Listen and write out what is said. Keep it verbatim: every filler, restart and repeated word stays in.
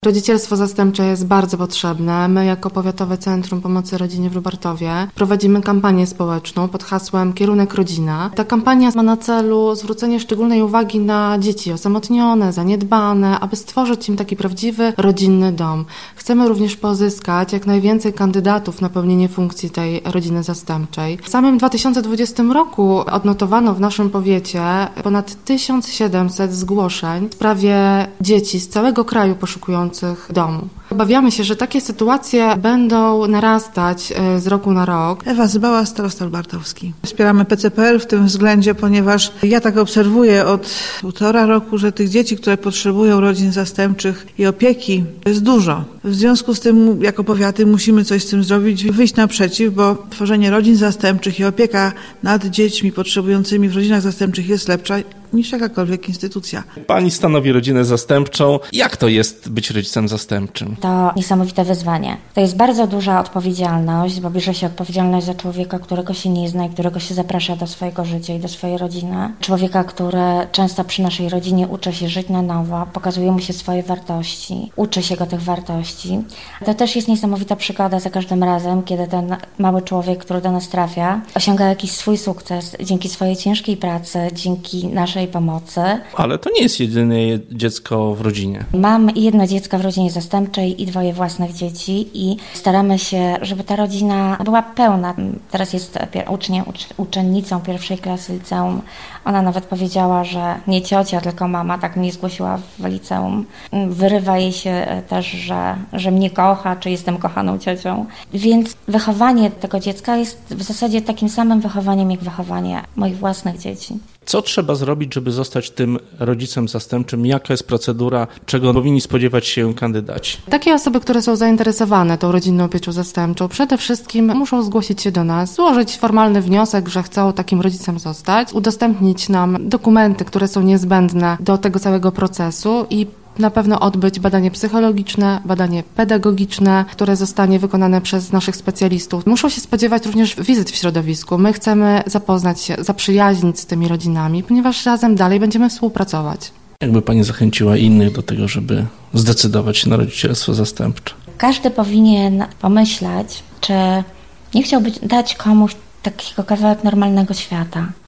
Rodzicielstwo zastępcze jest bardzo potrzebne. My jako Powiatowe Centrum Pomocy Rodzinie w Lubartowie prowadzimy kampanię społeczną pod hasłem Kierunek Rodzina. Ta kampania ma na celu zwrócenie szczególnej uwagi na dzieci osamotnione, zaniedbane, aby stworzyć im taki prawdziwy rodzinny dom. Chcemy również pozyskać jak najwięcej kandydatów na pełnienie funkcji tej rodziny zastępczej. W samym dwa tysiące dwudziestym roku odnotowano w naszym powiecie ponad tysiąc siedemset zgłoszeń w sprawie dzieci z całego kraju poszukujących domu. Obawiamy się, że takie sytuacje będą narastać z roku na rok. Ewa Zbała, starosta lubartowski. Wspieramy P C P L w tym względzie, ponieważ ja tak obserwuję od półtora roku, że tych dzieci, które potrzebują rodzin zastępczych i opieki, jest dużo. W związku z tym jako powiaty musimy coś z tym zrobić, wyjść naprzeciw, bo tworzenie rodzin zastępczych i opieka nad dziećmi potrzebującymi w rodzinach zastępczych jest lepsza niż jakakolwiek instytucja. Pani stanowi rodzinę zastępczą. Jak to jest być rodzicem zastępczym? To niesamowite wyzwanie. To jest bardzo duża odpowiedzialność, bo bierze się odpowiedzialność za człowieka, którego się nie zna i którego się zaprasza do swojego życia i do swojej rodziny. Człowieka, który często przy naszej rodzinie uczy się żyć na nowo, pokazuje mu się swoje wartości, uczy się go tych wartości. To też jest niesamowita przygoda za każdym razem, kiedy ten mały człowiek, który do nas trafia, osiąga jakiś swój sukces dzięki swojej ciężkiej pracy, dzięki naszej pomocy. Ale to nie jest jedyne dziecko w rodzinie. Mam jedno dziecko w rodzinie zastępczej i dwoje własnych dzieci i staramy się, żeby ta rodzina była pełna. Teraz jest uczniem, ucz, uczennicą pierwszej klasy liceum. Ona nawet powiedziała, że nie ciocia, tylko mama, tak mnie zgłosiła w liceum. Wyrywa jej się też, że, że mnie kocha, czy jestem kochaną ciocią. Więc wychowanie tego dziecka jest w zasadzie takim samym wychowaniem, jak wychowanie moich własnych dzieci. Co trzeba zrobić, żeby zostać tym rodzicem zastępczym? Jaka jest procedura? Czego powinni spodziewać się kandydaci? Takie osoby, które są zainteresowane tą rodzinną pieczą zastępczą, przede wszystkim muszą zgłosić się do nas, złożyć formalny wniosek, że chcą takim rodzicem zostać, udostępnić nam dokumenty, które są niezbędne do tego całego procesu i na pewno odbyć badanie psychologiczne, badanie pedagogiczne, które zostanie wykonane przez naszych specjalistów. Muszą się spodziewać również wizyt w środowisku. My chcemy zapoznać się, zaprzyjaźnić z tymi rodzinami, ponieważ razem dalej będziemy współpracować. Jakby Pani zachęciła innych do tego, żeby zdecydować się na rodzicielstwo zastępcze? Każdy powinien pomyśleć, czy nie chciałby dać komuś takiego kawałek normalnego świata.